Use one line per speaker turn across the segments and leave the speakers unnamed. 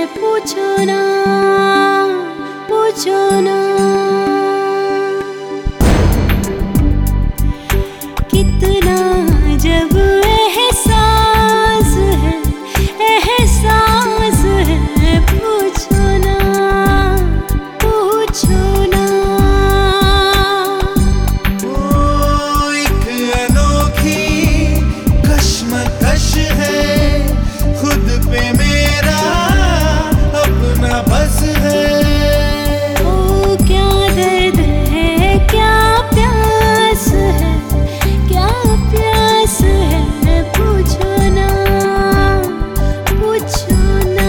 पूछो ना, पूछो ना। कितना जब एहसास है, एहसास है, पूछो ना, पूछो ना।
ओ एक अनोखी कश्मकश है, खुद पे मेरा अपना बस है।
ओ क्या दर्द है, क्या प्यास है, क्या प्यास है, पूछो ना, पूछो ना।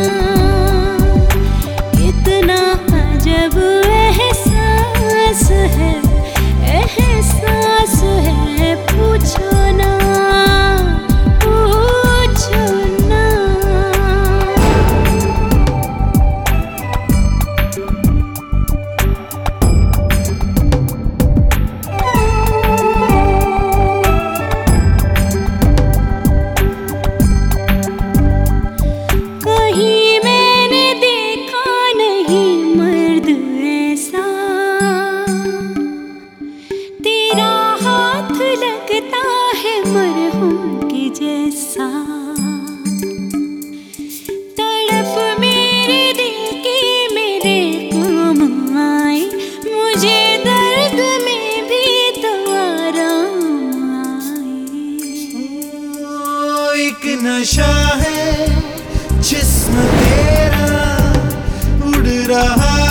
कितना अजब एहसास है, एहसास है, पूछो ना, पूछो ना। कहीं मैंने देखा नहीं मर्द ऐसा, तेरा हाथ लगता है मरहम के जैसा। तड़प मेरे दिल की मेरे काम आए, मुझे दर्द में भी तो आराम आए।
ओ एक नशा है जिस्म तेरा उड़ रहा